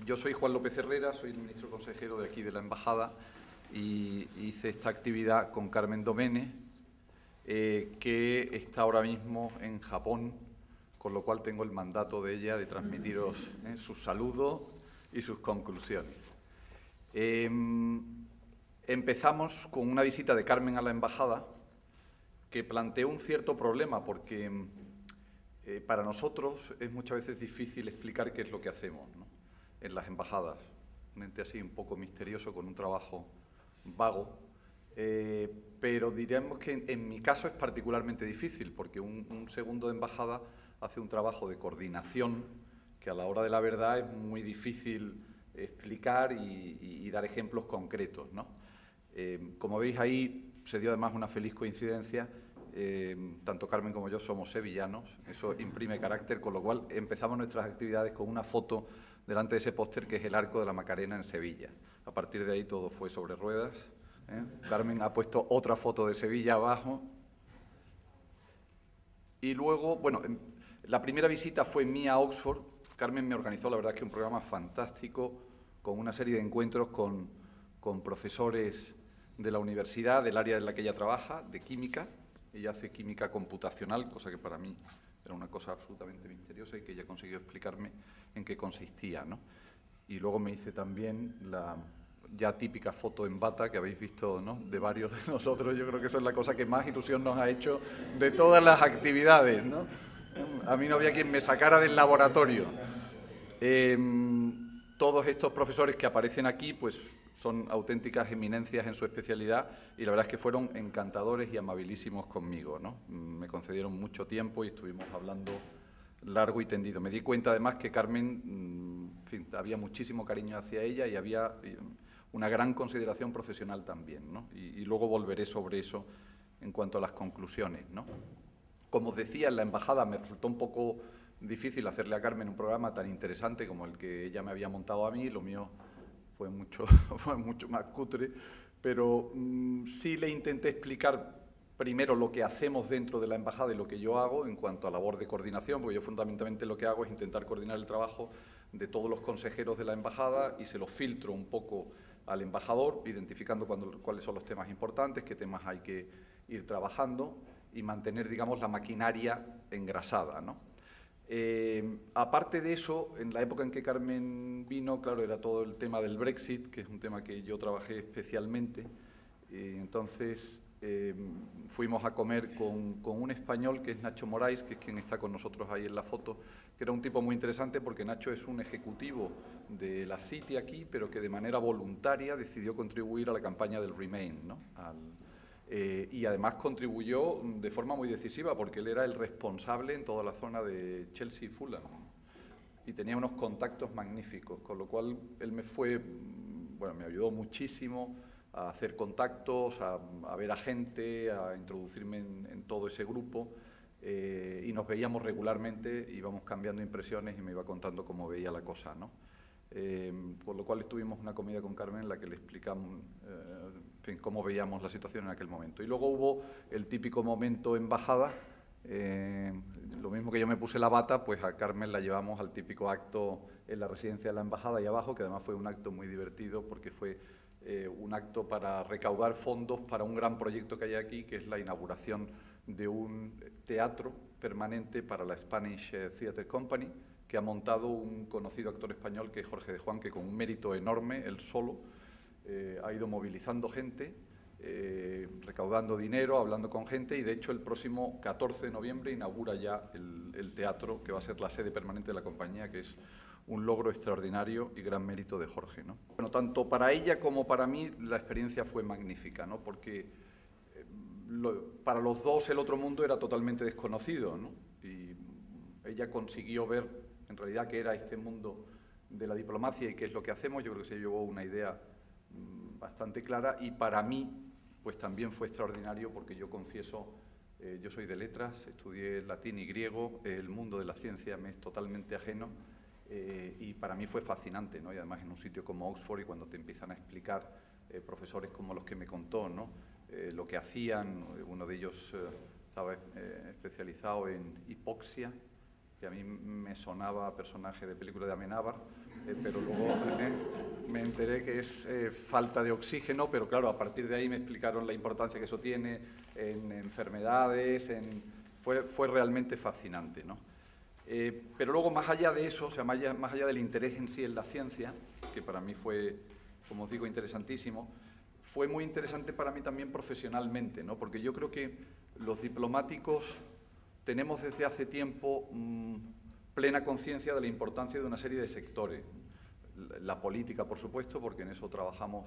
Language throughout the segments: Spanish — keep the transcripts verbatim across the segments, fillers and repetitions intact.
yo soy Juan López Herrera, soy el ministro consejero de aquí de la Embajada y hice esta actividad con Carmen Domene, eh, que está ahora mismo en Japón, con lo cual tengo el mandato de ella de transmitiros eh, sus saludos y sus conclusiones. Eh, empezamos con una visita de Carmen a la Embajada que planteó un cierto problema porque eh, para nosotros es muchas veces difícil explicar qué es lo que hacemos, ¿no?, en las embajadas. Un ente así un poco misterioso con un trabajo vago, eh, pero diríamos que en, en mi caso es particularmente difícil porque un, un segundo de embajada hace un trabajo de coordinación que a la hora de la verdad es muy difícil explicar y, y, y dar ejemplos concretos, ¿no? Eh, como veis ahí se dio además una feliz coincidencia, eh, tanto Carmen como yo somos sevillanos, eso imprime carácter, con lo cual empezamos nuestras actividades con una foto delante de ese póster que es el Arco de la Macarena en Sevilla. A partir de ahí todo fue sobre ruedas, ¿eh? Carmen ha puesto otra foto de Sevilla abajo. Y luego, bueno, la primera visita fue mía a Oxford. Carmen me organizó, la verdad es que un programa fantástico, con una serie de encuentros con, con profesores de la universidad, del área en la que ella trabaja, de química. Ella hace química computacional, cosa que para mí era una cosa absolutamente misteriosa y que ella consiguió explicarme en qué consistía, ¿no? Y luego me hice también la ya típica foto en bata que habéis visto, ¿no?, de varios de nosotros. Yo creo que eso es la cosa que más ilusión nos ha hecho de todas las actividades, ¿no? A mí no había quien me sacara del laboratorio. Eh, todos estos profesores que aparecen aquí, pues son auténticas eminencias en su especialidad y la verdad es que fueron encantadores y amabilísimos conmigo, ¿no? Me concedieron mucho tiempo y estuvimos hablando largo y tendido. Me di cuenta además que Carmen, en fin, había muchísimo cariño hacia ella y había una gran consideración profesional también, ¿no? Y, y luego volveré sobre eso en cuanto a las conclusiones, ¿no? Como os decía, en la embajada me resultó un poco difícil hacerle a Carmen un programa tan interesante como el que ella me había montado a mí. Lo mío fue mucho, fue mucho más cutre, pero mmm, sí le intenté explicar primero lo que hacemos dentro de la embajada y lo que yo hago en cuanto a labor de coordinación, porque yo fundamentalmente lo que hago es intentar coordinar el trabajo de todos los consejeros de la embajada y se los filtro un poco al embajador, identificando cuando, cuáles son los temas importantes, qué temas hay que ir trabajando y mantener, digamos, la maquinaria engrasada, ¿no? Eh, aparte de eso, en la época en que Carmen vino, claro, era todo el tema del Brexit, que es un tema que yo trabajé especialmente. Eh, entonces, eh, fuimos a comer con, con un español que es Nacho Morais, que es quien está con nosotros ahí en la foto, que era un tipo muy interesante porque Nacho es un ejecutivo de la City aquí, pero que de manera voluntaria decidió contribuir a la campaña del Remain, ¿no? Al, Eh, y además contribuyó de forma muy decisiva porque él era el responsable en toda la zona de Chelsea y Fulham y tenía unos contactos magníficos, con lo cual él me fue, bueno, me ayudó muchísimo a hacer contactos, a, a ver a gente, a introducirme en, en todo ese grupo, eh, y nos veíamos regularmente, íbamos cambiando impresiones y me iba contando cómo veía la cosa, ¿no? Eh, por lo cual estuvimos una comida con Carmen en la que le explicamos eh, en fin, cómo veíamos la situación en aquel momento. Y luego hubo el típico momento embajada, eh, lo mismo que yo me puse la bata, pues a Carmen la llevamos al típico acto en la residencia de la embajada ahí abajo, que además fue un acto muy divertido porque fue eh, un acto para recaudar fondos para un gran proyecto que hay aquí, que es la inauguración de un teatro permanente para la Spanish Theatre Company, que ha montado un conocido actor español que es Jorge de Juan, que con un mérito enorme, él solo, eh, ha ido movilizando gente, eh, recaudando dinero, hablando con gente, y de hecho el próximo catorce de noviembre inaugura ya el, el teatro, que va a ser la sede permanente de la compañía, que es un logro extraordinario y gran mérito de Jorge, ¿no? Bueno, tanto para ella como para mí la experiencia fue magnífica, ¿no? Porque eh, lo, para los dos el otro mundo era totalmente desconocido, ¿no? Y ella consiguió ver en realidad qué era este mundo de la diplomacia y qué es lo que hacemos. Yo creo que se llevó una idea mmm, bastante clara y para mí pues también fue extraordinario porque yo confieso, eh, yo soy de letras, estudié latín y griego, eh, el mundo de la ciencia me es totalmente ajeno, eh, y para mí fue fascinante, ¿no? Y además en un sitio como Oxford y cuando te empiezan a explicar eh, profesores como los que me contó, ¿no? Eh, lo que hacían, uno de ellos eh, estaba eh, especializado en hipoxia, que a mí me sonaba a personaje de película de Amenábar, eh, pero luego enteré que es eh, falta de oxígeno, pero claro, a partir de ahí me explicaron la importancia que eso tiene en enfermedades, en, fue, fue realmente fascinante, ¿no? Eh, pero luego, más allá de eso, o sea, más allá, más allá del interés en sí en la ciencia, que para mí fue, como os digo, interesantísimo, fue muy interesante para mí también profesionalmente, ¿no? Porque yo creo que los diplomáticos tenemos desde hace tiempo mmm, plena conciencia de la importancia de una serie de sectores. La política, por supuesto, porque en eso trabajamos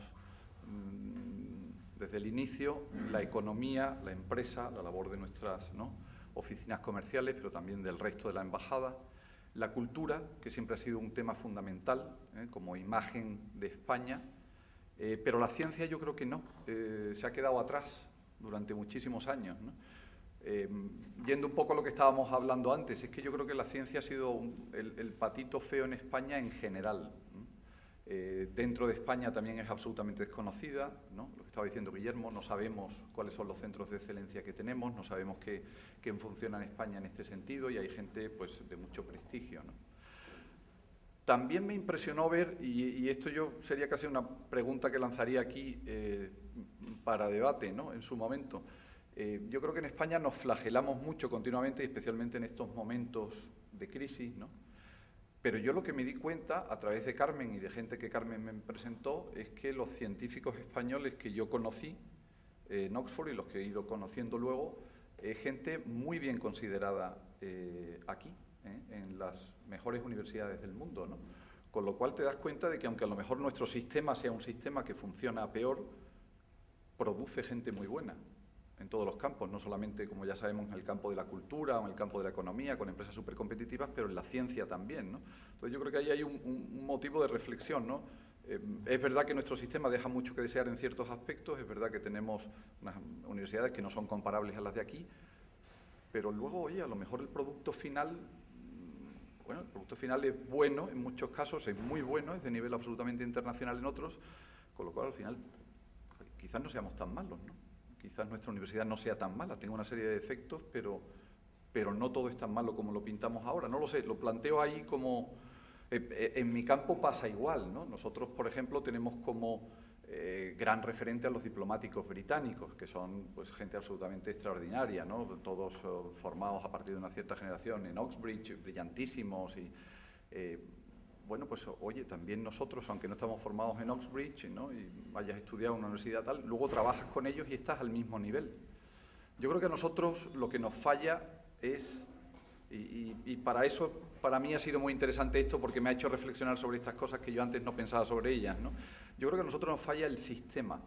mmm, desde el inicio, la economía, la empresa, la labor de nuestras, ¿no?, oficinas comerciales, pero también del resto de la embajada, la cultura, que siempre ha sido un tema fundamental, ¿eh?, como imagen de España, eh, pero la ciencia yo creo que no, eh, se ha quedado atrás durante muchísimos años, ¿no? Eh, yendo un poco a lo que estábamos hablando antes, es que yo creo que la ciencia ha sido un, el, el patito feo en España en general, ¿no? Eh, dentro de España también es absolutamente desconocida, ¿no? Lo que estaba diciendo Guillermo, no sabemos cuáles son los centros de excelencia que tenemos, no sabemos qué, qué funciona en España en este sentido, y hay gente, pues, de mucho prestigio, ¿no? También me impresionó ver, y, y esto yo sería casi una pregunta que lanzaría aquí eh, para debate, ¿no?, en su momento. Eh, yo creo que en España nos flagelamos mucho continuamente, y especialmente en estos momentos de crisis, ¿no? Pero yo lo que me di cuenta, a través de Carmen y de gente que Carmen me presentó, es que los científicos españoles que yo conocí eh, en Oxford y los que he ido conociendo luego, es gente muy bien considerada eh, aquí, ¿eh?, en las mejores universidades del mundo, ¿no? Con lo cual te das cuenta de que aunque a lo mejor nuestro sistema sea un sistema que funciona peor, produce gente muy buena en todos los campos, no solamente, como ya sabemos, en el campo de la cultura o en el campo de la economía, con empresas súper competitivas, pero en la ciencia también, ¿no? Entonces yo creo que ahí hay un, un motivo de reflexión, ¿no? Eh, es verdad que nuestro sistema deja mucho que desear en ciertos aspectos, es verdad que tenemos unas universidades que no son comparables a las de aquí, pero luego, oye, a lo mejor el producto final, bueno, el producto final es bueno en muchos casos, es muy bueno, es de nivel absolutamente internacional en otros, con lo cual al final quizás no seamos tan malos, ¿no? Quizás nuestra universidad no sea tan mala, tenga una serie de defectos, pero, pero no todo es tan malo como lo pintamos ahora. No lo sé, lo planteo ahí como... Eh, en mi campo pasa igual, ¿no? Nosotros, por ejemplo, tenemos como eh, gran referente a los diplomáticos británicos, que son, pues, gente absolutamente extraordinaria, ¿no? Todos uh, formados a partir de una cierta generación en Oxbridge, brillantísimos y... Eh, bueno, pues oye, también nosotros, aunque no estamos formados en Oxbridge, ¿no?, y hayas estudiado en una universidad tal, luego trabajas con ellos y estás al mismo nivel. Yo creo que a nosotros lo que nos falla es, y, y, y para eso, para mí ha sido muy interesante esto, porque me ha hecho reflexionar sobre estas cosas que yo antes no pensaba sobre ellas, ¿no? Yo creo que a nosotros nos falla el sistema,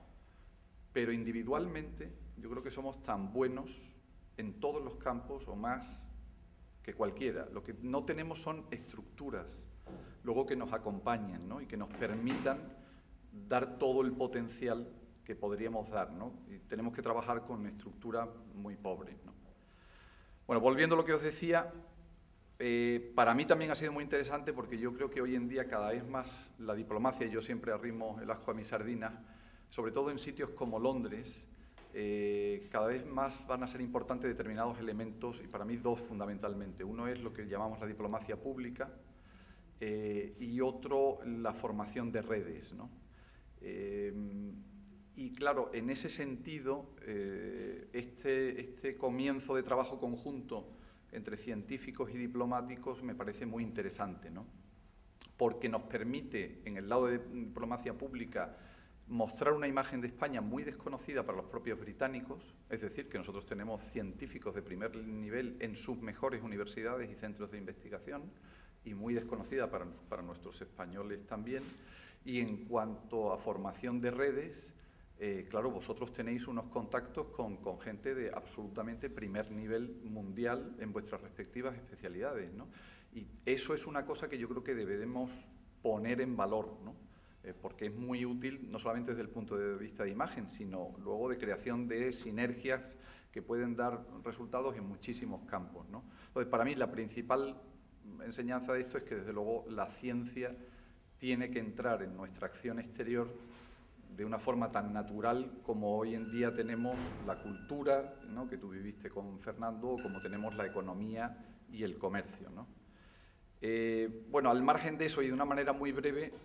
pero individualmente yo creo que somos tan buenos en todos los campos o más que cualquiera. Lo que no tenemos son estructuras luego que nos acompañen, ¿no?, y que nos permitan dar todo el potencial que podríamos dar, ¿no? Y tenemos que trabajar con estructuras muy pobres, ¿no? Bueno, volviendo a lo que os decía, eh, para mí también ha sido muy interesante porque yo creo que hoy en día cada vez más la diplomacia, y yo siempre arrimo el asco a mis sardinas, sobre todo en sitios como Londres, eh, cada vez más van a ser importantes determinados elementos, y para mí dos fundamentalmente. Uno es lo que llamamos la diplomacia pública, Eh, y otro, la formación de redes, ¿no? Eh, y claro, en ese sentido, eh, este, este comienzo de trabajo conjunto entre científicos y diplomáticos me parece muy interesante, ¿no? Porque nos permite, en el lado de diplomacia pública, mostrar una imagen de España muy desconocida para los propios británicos, es decir, que nosotros tenemos científicos de primer nivel en sus mejores universidades y centros de investigación, y muy desconocida para, para nuestros españoles también. Y en cuanto a formación de redes, eh, claro, vosotros tenéis unos contactos con, con gente de absolutamente primer nivel mundial en vuestras respectivas especialidades, ¿no? Y eso es una cosa que yo creo que debemos poner en valor, ¿no? Eh, porque es muy útil, no solamente desde el punto de vista de imagen, sino luego de creación de sinergias que pueden dar resultados en muchísimos campos, ¿no? Entonces, para mí, la principal enseñanza de esto es que, desde luego, la ciencia tiene que entrar en nuestra acción exterior de una forma tan natural como hoy en día tenemos la cultura, ¿no?, que tú viviste con Fernando, o como tenemos la economía y el comercio, ¿no? Eh, bueno, al margen de eso, y de una manera muy breve,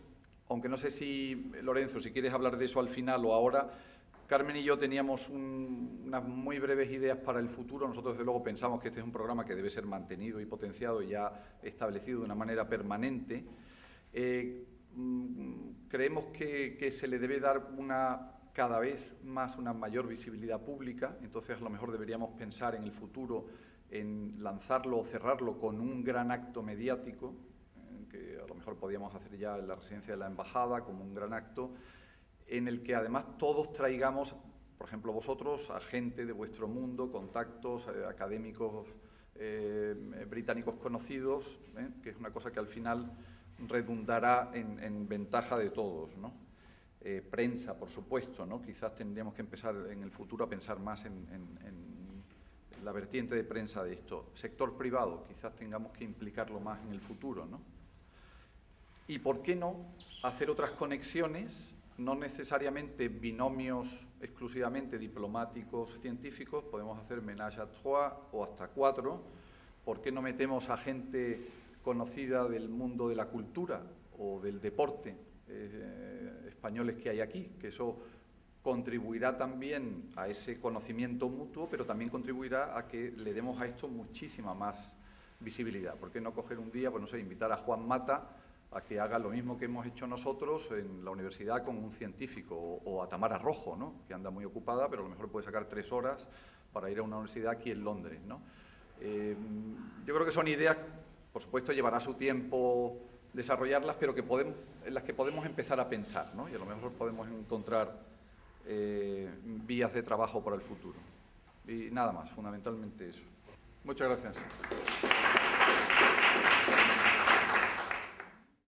aunque no sé si, Lorenzo, si quieres hablar de eso al final o ahora, Carmen y yo teníamos un, unas muy breves ideas para el futuro. Nosotros, desde luego, pensamos que este es un programa que debe ser mantenido y potenciado y ya establecido de una manera permanente. Eh, creemos que, que se le debe dar una, cada vez más una mayor visibilidad pública, entonces a lo mejor deberíamos pensar en el futuro en lanzarlo o cerrarlo con un gran acto mediático, que a lo mejor podíamos hacer ya en la residencia de la Embajada como un gran acto, en el que además todos traigamos, por ejemplo vosotros, a gente de vuestro mundo, contactos, eh, académicos eh, británicos conocidos, eh, que es una cosa que al final redundará en, en ventaja de todos, ¿no? Eh, prensa, por supuesto, ¿no? Quizás tendríamos que empezar en el futuro a pensar más en, en, en la vertiente de prensa de esto. Sector privado, quizás tengamos que implicarlo más en el futuro, ¿no? Y, ¿por qué no hacer otras conexiones? No necesariamente binomios exclusivamente diplomáticos, científicos, podemos hacer ménage à trois o hasta cuatro. ¿Por qué no metemos a gente conocida del mundo de la cultura o del deporte eh, españoles que hay aquí? Que eso contribuirá también a ese conocimiento mutuo, pero también contribuirá a que le demos a esto muchísima más visibilidad. ¿Por qué no coger un día, pues no sé, invitar a Juan Mata a que haga lo mismo que hemos hecho nosotros en la universidad con un científico, o, o a Tamara Rojo, ¿no? Que anda muy ocupada, pero a lo mejor puede sacar tres horas para ir a una universidad aquí en Londres, ¿no? Eh, yo creo que son ideas, por supuesto llevará su tiempo desarrollarlas, pero que podemos, en las que podemos empezar a pensar, ¿no? Y a lo mejor podemos encontrar eh, vías de trabajo para el futuro. Y nada más, fundamentalmente eso. Muchas gracias.